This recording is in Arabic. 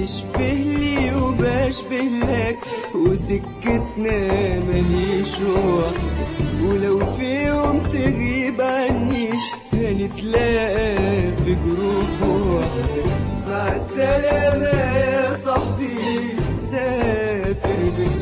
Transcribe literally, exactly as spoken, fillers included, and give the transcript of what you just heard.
تشبه لي وبشبه لك، وسكتنا مليش روح. ولو في يوم تغيب عني هنتلاقى في جروح. مع السلامة يا صاحبي، سافر بس